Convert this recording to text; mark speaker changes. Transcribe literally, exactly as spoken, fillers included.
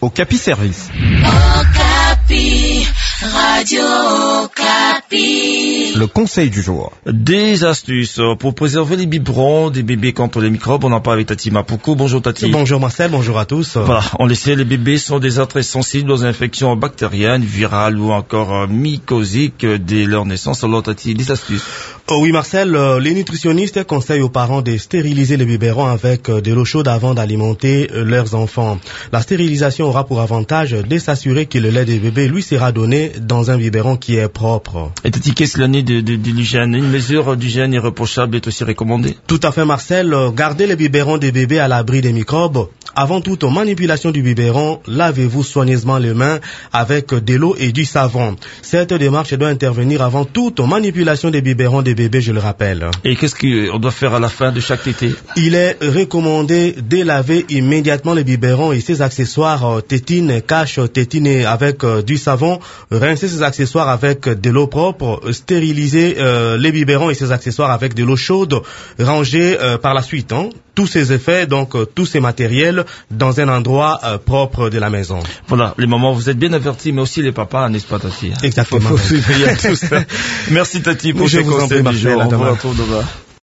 Speaker 1: Okapi Service.
Speaker 2: Okapi, Radio Okapi.
Speaker 1: Le conseil du jour.
Speaker 3: Des astuces pour préserver les biberons des bébés contre les microbes. On en parle avec Tati Mapoukou. Bonjour Tati.
Speaker 4: Bonjour Marcel, bonjour à tous.
Speaker 3: Voilà, on le sait, les bébés sont des êtres sensibles aux infections bactériennes, virales ou encore mycosiques dès leur naissance. Alors Tati, des astuces.
Speaker 4: Oh oui Marcel, euh, les nutritionnistes conseillent aux parents de stériliser les biberons avec euh, de l'eau chaude avant d'alimenter euh, leurs enfants. La stérilisation aura pour avantage de s'assurer que le lait des bébés lui sera donné dans un biberon qui est propre.
Speaker 3: Et Tati, qu'est-ce l'année de, de, de l'hygiène? Une mesure d'hygiène irréprochable est aussi recommandée?
Speaker 4: Tout à fait Marcel, euh, gardez les biberons des bébés à l'abri des microbes. Avant toute manipulation du biberon, lavez-vous soigneusement les mains avec de l'eau et du savon. Cette démarche doit intervenir avant toute manipulation des biberons des bébés, je le rappelle.
Speaker 3: Et qu'est-ce qu'on doit faire à la fin de chaque tétée?
Speaker 4: Il est recommandé de laver immédiatement les biberons et ses accessoires, euh, tétine, cache, tétine avec euh, du savon, rincer ses accessoires avec de l'eau propre, stériliser euh, les biberons et ses accessoires avec de l'eau chaude, ranger euh, par la suite hein, tous ces effets, donc euh, tous ces matériels dans un endroit euh, propre de la maison.
Speaker 3: Voilà, les mamans, vous êtes bien avertis, mais aussi les papas, n'est-ce pas Tati?
Speaker 4: Exactement.
Speaker 3: Faut, faut, faut, tout ça. Merci Tati pour
Speaker 4: Je
Speaker 3: ces
Speaker 4: vous en prie,
Speaker 3: conseils du
Speaker 4: Marcel,
Speaker 3: jour.
Speaker 4: à
Speaker 3: On vous
Speaker 4: demain.
Speaker 3: retrouve demain.